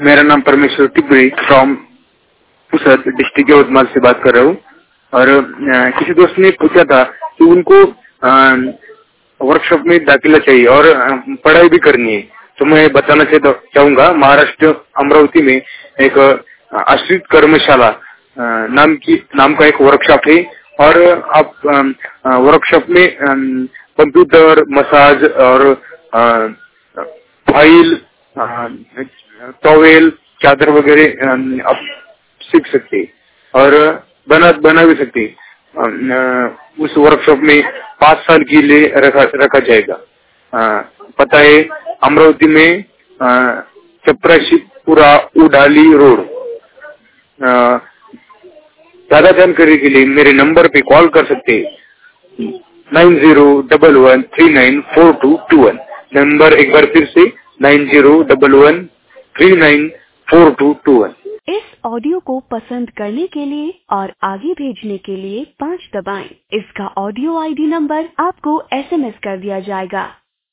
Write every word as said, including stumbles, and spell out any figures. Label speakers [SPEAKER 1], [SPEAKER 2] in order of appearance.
[SPEAKER 1] मेरा नाम Parmeshwar Tibri from Pusad district Yavatmal से बात कर रहा हूँ। और आ, किसी दोस्त ने पूछा था कि उनको वर्कशॉप में दाखिला चाहिए और आ, पढ़ाई भी करनी है, तो मैं बताना चाहूंगा महाराष्ट्र अमरावती में एक आश्रित कर्मशाला आ, नाम की नाम का एक वर्कशॉप है। और आप वर्कशॉप में कंप्यूटर, मसाज और आ, फाइल, टॉवेल, चादर वगैरह आप सीख सकते हैं और बना बना भी सकते हैं। उस वर्कशॉप में पाँच साल के लिए रखा रखा जाएगा। पता है अमरावती में चपराशीपुरा उडाली रोड। ज्यादा जानकारी के लिए मेरे नंबर पे कॉल कर सकते हैं nine zero double one three nine four two two one. नंबर एक बार फिर से nine zero double one three nine four two two one.
[SPEAKER 2] इस ऑडियो को पसंद करने के लिए और आगे भेजने के लिए पाँच दबाएं। इसका ऑडियो आईडी नंबर आपको एसएमएस कर दिया जाएगा।